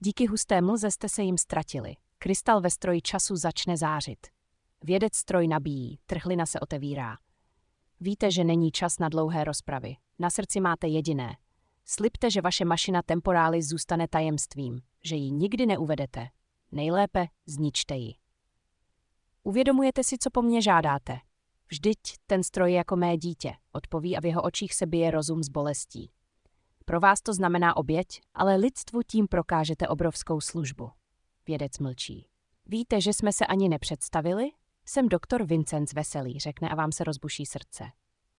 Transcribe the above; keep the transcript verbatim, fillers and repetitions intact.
Díky husté mlze jste se jim ztratili. Krystal ve stroji času začne zářit. Vědec stroj nabíjí, trhlina se otevírá. Víte, že není čas na dlouhé rozpravy. Na srdci máte jediné. Slibte, že vaše mašina temporális zůstane tajemstvím, že ji nikdy neuvedete. Nejlépe zničte ji. Uvědomujete si, co po mně žádáte? Vždyť ten stroj je jako mé dítě, odpoví a v jeho očích se bije rozum s bolestí. Pro vás to znamená oběť, ale lidstvu tím prokážete obrovskou službu. Vědec mlčí. Víte, že jsme se ani nepředstavili? Jsem doktor Vincenc Veselý, řekne a vám se rozbuší srdce.